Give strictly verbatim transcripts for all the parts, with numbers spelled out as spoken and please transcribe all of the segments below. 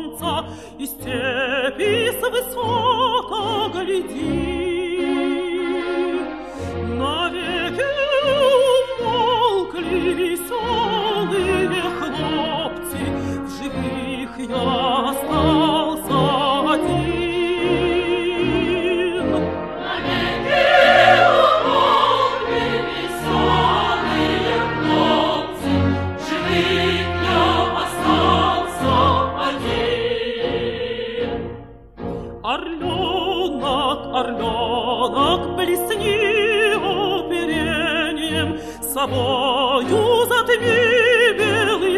солнца, и степи с высота гляди. Навеки умолкли веселые хлопцы, в живых я остался один. Навеки умолкли веселые хлопцы, в живых я остался один. Орленок, орленок, блесни оперением, собою затми белый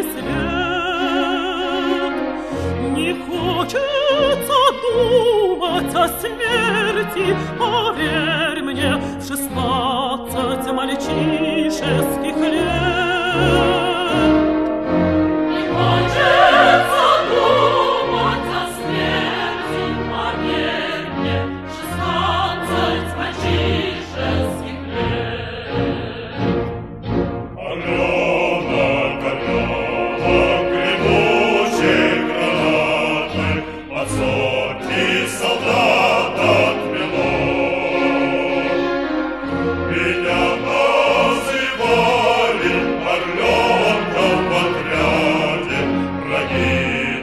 свет. Не хочется думать о смерти, поверь мне, в шестнадцать мальчишеских лет. Не хочется думать о смерти, поверь мне, в шестнадцать мальчишеских лет. Орленок, орленок, гремучий, гранатный, от сотни солдат отмело. Меня называли орленком в отряде, враги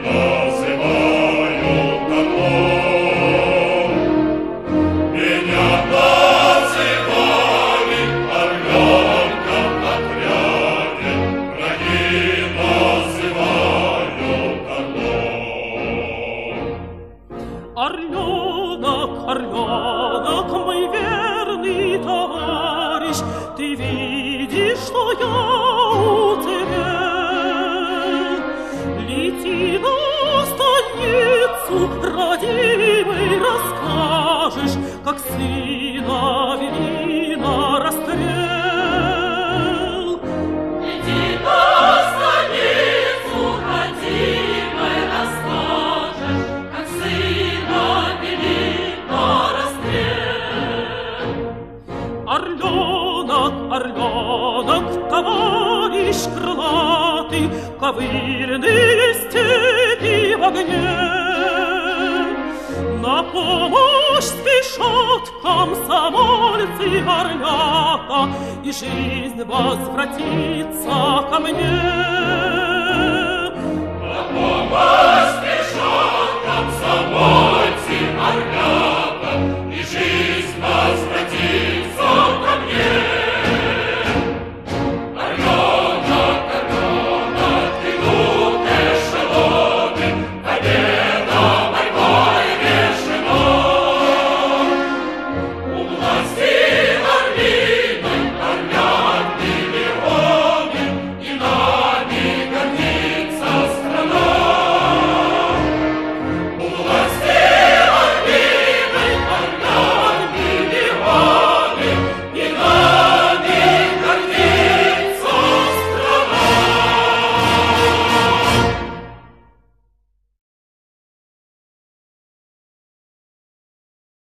называют орлом. Меня называли орленком в отряде, враги называют орлом. Орленок, орленок, мой верный товарищ, ты видишь, что я уцелел. Лети на станицу, родимый, расскажешь, как сына вели на расстрел. Иди на станицу, родимой, расскажешь, как сына вели на расстрел. Орленок, орленок, товарищ крылатый, ковыльные степи в огне. На помощь спешат комсомольцы орлята, и жизнь возвратится ко мне. На помощь